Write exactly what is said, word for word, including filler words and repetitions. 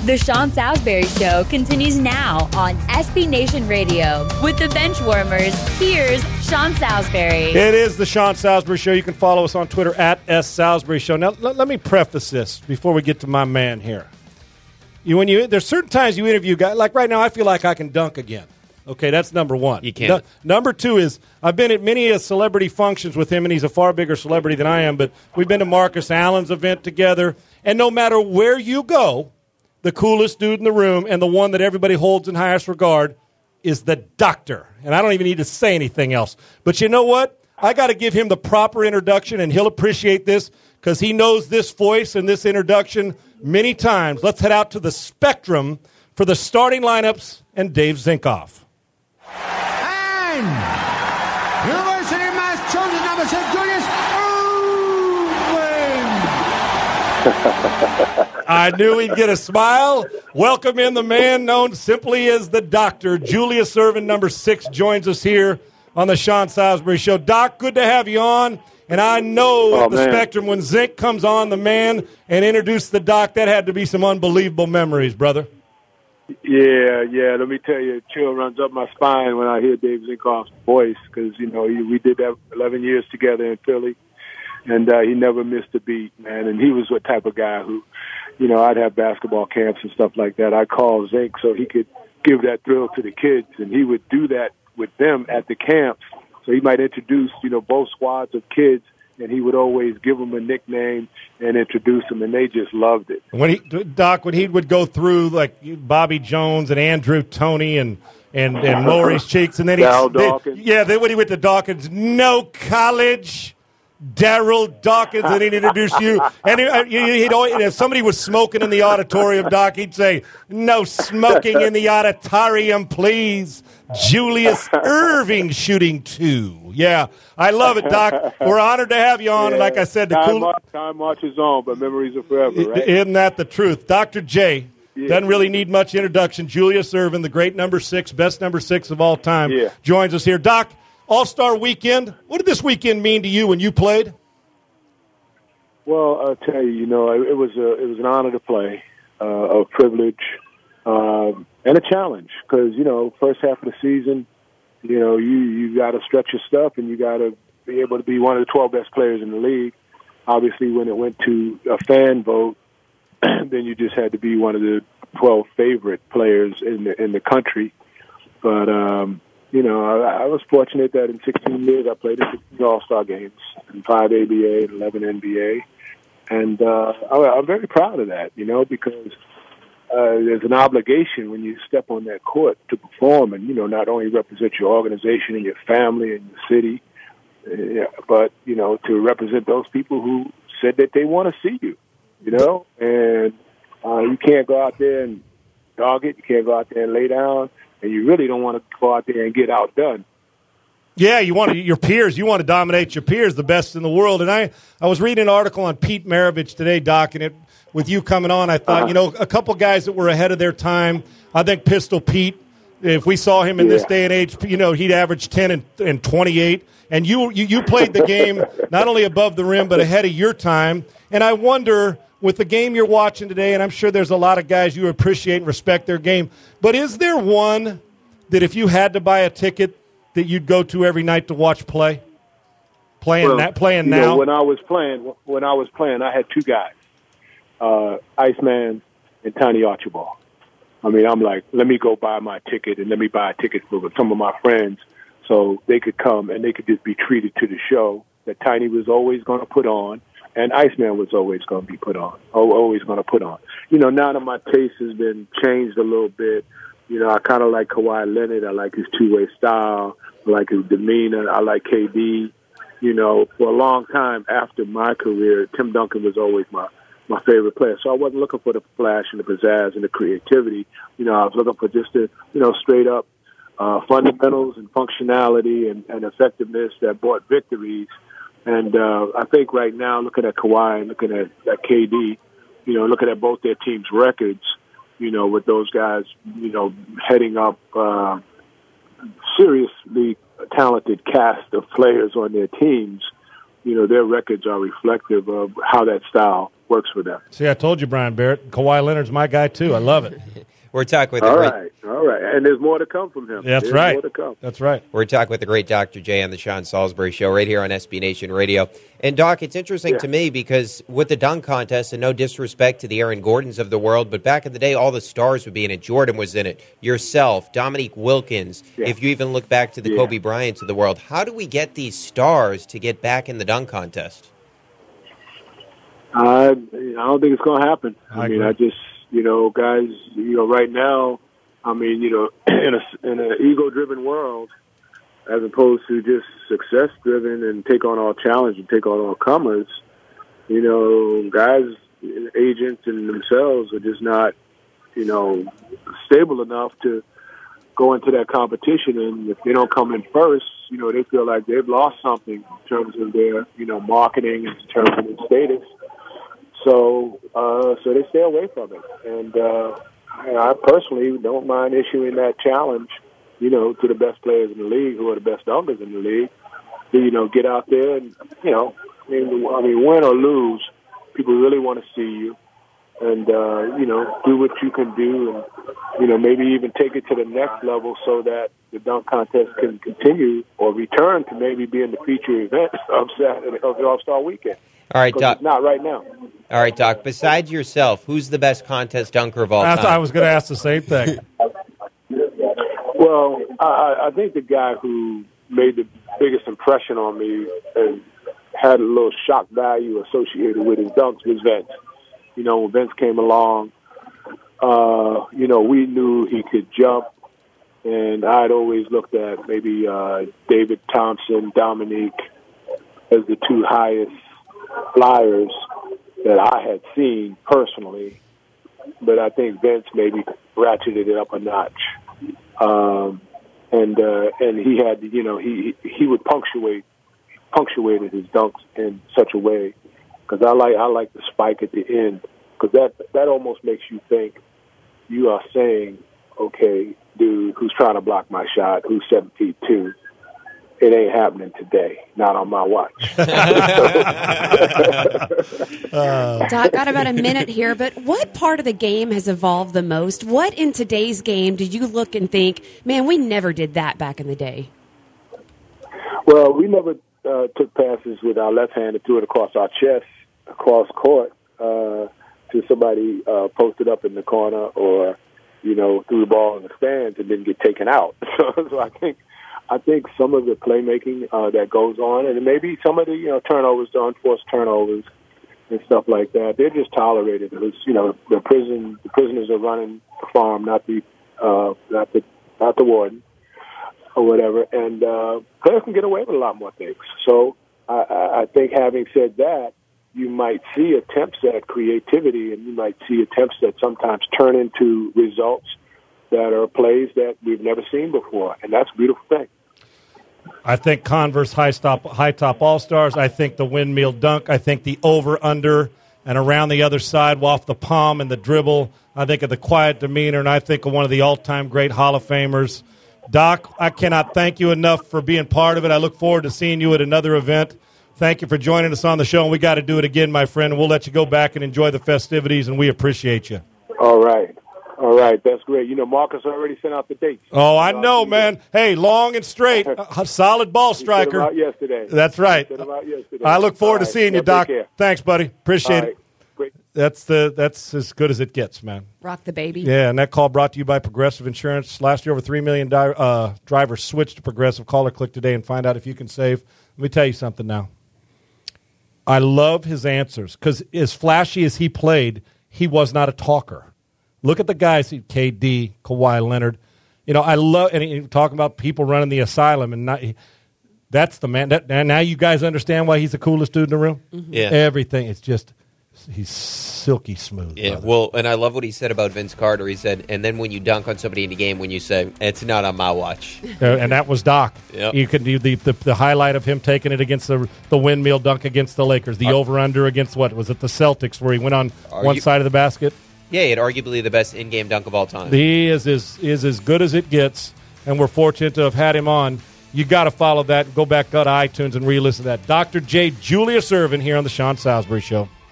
The Sean Salisbury Show continues now on S B Nation Radio. With the Benchwarmers, here's Sean Salisbury. It is the Sean Salisbury Show. You can follow us on Twitter at S Salisbury Show. Now, let, let me preface this before we get to my man here. You, when you, there's certain times you interview guys, like right now, I feel like I can dunk again. Okay, that's number one. You can't. No, number two is I've been at many a celebrity functions with him, and he's a far bigger celebrity than I am, but we've been to Marcus Allen's event together, and no matter where you go, the coolest dude in the room and the one that everybody holds in highest regard is the doctor. And I don't even need to say anything else. But you know what? I got to give him the proper introduction, and he'll appreciate this because he knows this voice and this introduction many times. Let's head out to the Spectrum for the starting lineups and Dave Zinkoff. And University of Massachusetts, number six, Julius Erving. I knew he'd get a smile. Welcome in the man known simply as the doctor. Julius Erving, number six, joins us here on the Sean Salisbury Show. Doc, good to have you on. And I know oh, at the man. Spectrum, when Zink comes on, the man, and introduced the doc, that had to be some unbelievable memories, brother. Yeah, yeah. Let me tell you, a chill runs up my spine when I hear Dave Zinkoff's voice because, you know, he, we did that eleven years together in Philly, and uh, he never missed a beat, man. And he was the type of guy who, you know, I'd have basketball camps and stuff like that. I'd call Zink so he could give that thrill to the kids, and he would do that with them at the camps. So he might introduce, you know, both squads of kids, and he would always give them a nickname and introduce them, and they just loved it. When he, Doc, when he would go through like Bobby Jones and Andrew Toney and and and Maurice Cheeks, and then he, Dawkins. yeah, then when he went to Dawkins, no college. Daryl Dawkins, and he'd introduce you. And he'd always, if somebody was smoking in the auditorium, Doc, he'd say, "No smoking in the auditorium, please." Julius Erving shooting two. Yeah, I love it, Doc. We're honored to have you on. Yeah, and like I said, the time, cool march, time marches on, but memories are forever, right? Isn't that the truth? Doctor J yeah. doesn't really need much introduction. Julius Erving, the great number six, best number six of all time, yeah. joins us here. Doc, All-Star Weekend. What did this weekend mean to you when you played? Well, I'll tell you, you know, it was a, it was an honor to play, uh, a privilege, um, and a challenge because, you know, first half of the season, you know, you, you got to stretch your stuff and you got to be able to be one of the twelve best players in the league. Obviously, when it went to a fan vote, then you just had to be one of the twelve favorite players in the, in the country. But, um, you know, I, I was fortunate that in sixteen years I played in sixteen All-Star games and five A B A and eleven N B A. And uh, I, I'm very proud of that, you know, because uh, there's an obligation when you step on that court to perform and, you know, not only represent your organization and your family and your city, uh, but, you know, to represent those people who said that they want to see you, you know. And uh, you can't go out there and dog it. You can't go out there and lay down. And you really don't want to go out there and get outdone. Yeah, you want to, your peers. You want to dominate your peers, the best in the world. And I, I was reading an article on Pete Maravich today, Doc, and it, with you coming on, I thought, uh-huh. you know, a couple guys that were ahead of their time. I think Pistol Pete, if we saw him in yeah. this day and age, you know, he'd average ten and, and twenty-eight. And you, you, you played the game not only above the rim, but ahead of your time. And I wonder, with the game you're watching today, and I'm sure there's a lot of guys you appreciate and respect their game, but is there one that if you had to buy a ticket that you'd go to every night to watch play? Playing well, that, playing you now? Know, when I was playing, when I was playing, I had two guys, uh, Iceman and Tiny Archibald. I mean, I'm like, let me go buy my ticket and let me buy a ticket for some of my friends so they could come and they could just be treated to the show that Tiny was always going to put on. And Iceman was always going to be put on, always going to put on. You know, now that my taste has been changed a little bit, you know, I kind of like Kawhi Leonard. I like his two-way style. I like his demeanor. I like K D. You know, for a long time after my career, Tim Duncan was always my, my favorite player. So I wasn't looking for the flash and the pizzazz and the creativity. You know, I was looking for just the, you know, straight-up uh, fundamentals and functionality and, and effectiveness that brought victories. And uh, I think right now, looking at Kawhi and looking at, at K D, you know, looking at both their teams' records, you know, with those guys, you know, heading up uh, seriously talented cast of players on their teams, you know, their records are reflective of how that style works for them. See, I told you, Brian Barrett. Kawhi Leonard's my guy, too. I love it. We're talking with the all great, right, all right, and there's more to come from him. That's there's right. More to come. That's right. We're talking with the great Doctor J on the Sean Salisbury Show right here on S B Nation Radio. And, Doc, it's interesting Yeah. to me because with the dunk contest, and no disrespect to the Aaron Gordons of the world, but back in the day, all the stars would be in it. Jordan was in it. Yourself, Dominique Wilkins. Yeah. If you even look back to the Yeah. Kobe Bryants of the world, how do we get these stars to get back in the dunk contest? I I don't think it's going to happen. I, I mean, agree. I just you know, guys, you know, right now, I mean, you know, in a in an ego-driven world, as opposed to just success-driven and take on all challenge and take on all comers, you know, guys, agents and themselves are just not, you know, stable enough to go into that competition. And if they don't come in first, you know, they feel like they've lost something in terms of their, you know, marketing and in terms of their status. So, uh, so they stay away from it. And uh, I personally don't mind issuing that challenge, you know, to the best players in the league who are the best dunkers in the league. To, you know, get out there and, you know, I mean, I mean, win or lose, people really want to see you. And, uh, you know, do what you can do and, you know, maybe even take it to the next level so that the dunk contest can continue or return to maybe being the feature event of Saturday, of the All-Star Weekend. All right, Doc. It's not right now. All right, Doc. Besides yourself, who's the best contest dunker of all I, time? thought I was going to ask the same thing. Well, I, I think the guy who made the biggest impression on me and had a little shock value associated with his dunks was Vince. You know, when Vince came along, uh, you know, we knew he could jump, and I'd always looked at maybe uh, David Thompson, Dominique as the two highest flyers that I had seen personally, but I think Vince maybe ratcheted it up a notch. Um, and uh, and he had, you know, he he would punctuate punctuated his dunks in such a way because I like I like the spike at the end because that that almost makes you think you are saying, okay, dude, who's trying to block my shot, who's seven feet two. It ain't happening today. Not on my watch. Uh, Doc, got about a minute here, but what part of the game has evolved the most? What in today's game did you look and think, man, we never did that back in the day? Well, we never uh, took passes with our left hand and threw it across our chest, across court, uh, to somebody uh, posted up in the corner or, you know, threw the ball in the stands and didn't get taken out. So, so I think I think some of the playmaking uh, that goes on, and maybe some of the, you know, turnovers, the unforced turnovers and stuff like that, they're just tolerated. It was, you know, the prison, the prisoners are running the farm, not the, uh, not the, not the warden or whatever. And uh, players can get away with a lot more things. So I, I think, having said that, you might see attempts at creativity, and you might see attempts that sometimes turn into results that are plays that we've never seen before, and that's a beautiful thing. I think Converse high top high top all stars. I think the windmill dunk. I think the over under and around the other side off the palm and the dribble. I think of the quiet demeanor, and I think of one of the all time great Hall of Famers. Doc, I cannot thank you enough for being part of it. I look forward to seeing you at another event. Thank you for joining us on the show, and we got to do it again, my friend. And we'll let you go back and enjoy the festivities, and we appreciate you. All right. All right, that's great. You know, Marcus already sent out the dates. Oh, I know, man. Hey, long and straight, a solid ball striker. He sent them out yesterday. That's right. He sent them out yesterday. I look forward All to seeing right. you, Doc. Take care. Thanks, buddy. Appreciate All right. it. Great. That's the that's as good as it gets, man. Rock the baby. Yeah, and that call brought to you by Progressive Insurance. Last year, over three million di- uh, drivers switched to Progressive. Call or click today and find out if you can save. Let me tell you something now. I love his answers because as flashy as he played, he was not a talker. Look at the guys, K D, Kawhi Leonard. You know, I love, and he, talking about people running the asylum, and not, that's the man. That, and now you guys understand why he's the coolest dude in the room? Mm-hmm. Yeah. Everything, it's just, he's silky smooth. Yeah, brother. well, and I love what he said about Vince Carter. He said, and then when you dunk on somebody in the game, when you say, it's not on my watch. Uh, and that was Doc. Yep. You can do the, the the highlight of him taking it against the the windmill dunk against the Lakers, the Are, over-under against, what, was it the Celtics, where he went on one you, side of the basket? Yeah, he had arguably the best in-game dunk of all time. He is, is, is as good as it gets, and we're fortunate to have had him on. You got to follow that. Go back, go to iTunes, and re-listen to that. Doctor J. Julius Ervin here on the Sean Salisbury Show.